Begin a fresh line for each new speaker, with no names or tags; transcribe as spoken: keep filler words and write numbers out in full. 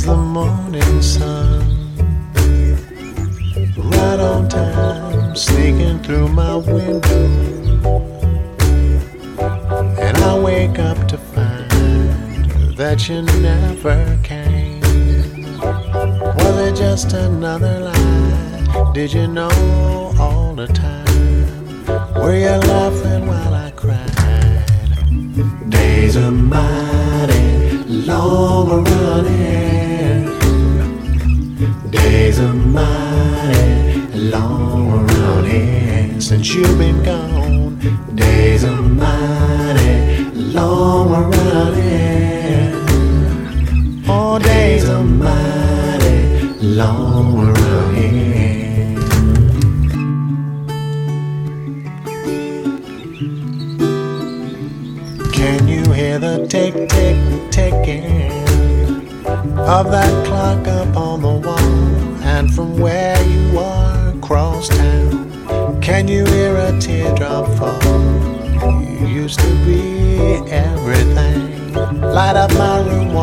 the morning sun, right on time, sneaking through my window. And I wake up to find that you never came. Was it just another lie? Did you know all the time? Were you laughing while I cried? Days are mighty long running. Days are mighty long around here since you've been gone. Days are mighty long around here. Oh, days are mighty long around here. Can you hear the tick, tick, ticking of that clock up on the wall? And from where you are across town, can you hear a teardrop fall? You used to be everything. Light up my room